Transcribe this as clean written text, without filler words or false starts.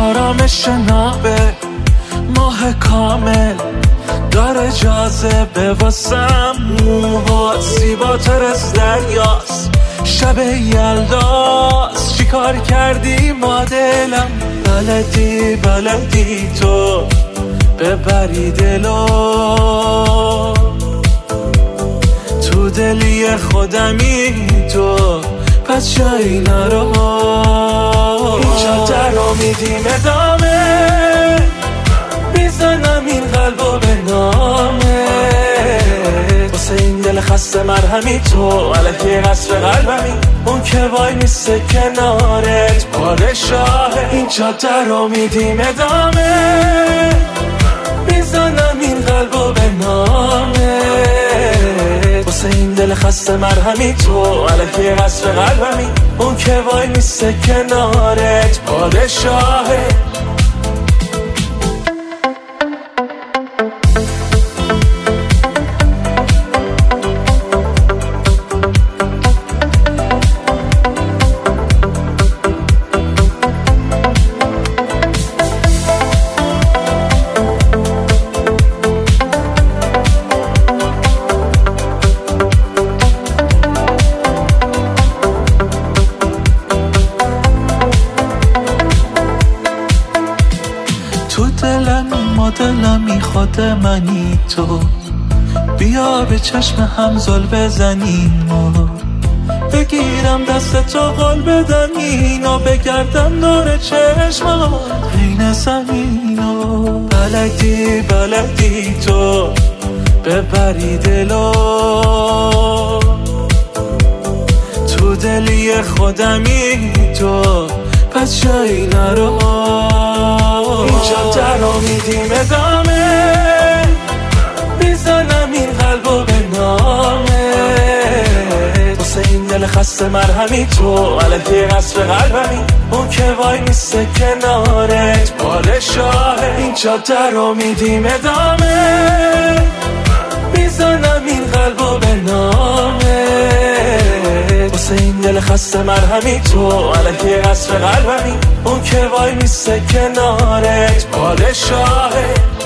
آرامش نابه ماه کامل داره جاذبه واسم، موهات زیباتر از دریاست، شب یلداست. چی کار کردی ما دلم؟ بلدی تو ببری دلو، تو دلی خودمی تو، پس جایی نرو. اینجا در رو میدیم ادامه، میزنم این قلبو به نامه، واسه این دل خسته مرهمی تو، الکی قصر قلبمی، اون که وای میسته کنارت پادشاهه. اینجا در رو میدیم ادامه، میزنم این قلبو به نامه، واسه این دل خسته مرهمی تو، الکی قصر قلبمی، اون که وای میسته کنارت پادشاهه. دلمی خود منی تو، بیا به چشم هم زل بزنیم و بگیرم دست تو قول بدم اینو، بگردم دور چشم حین زمینو. بلدی تو ببری دلو، تو دلی خودمی تو، پس جایی نرو. اینجا در رو میدیم ادامه، میزنم این قلبو به نامه، واسه این دل خسته مرهمی تو، الکی قصر قلبمی، اون که وای میسته کنارت پادشاهه. اینجا در رو میدیم ادامه، میزنم این قلبو به نامه، واسه این دل خسته مرهمی تو، الکی قصر قلبمی، اون که وای میسته کنارت پادشاهه.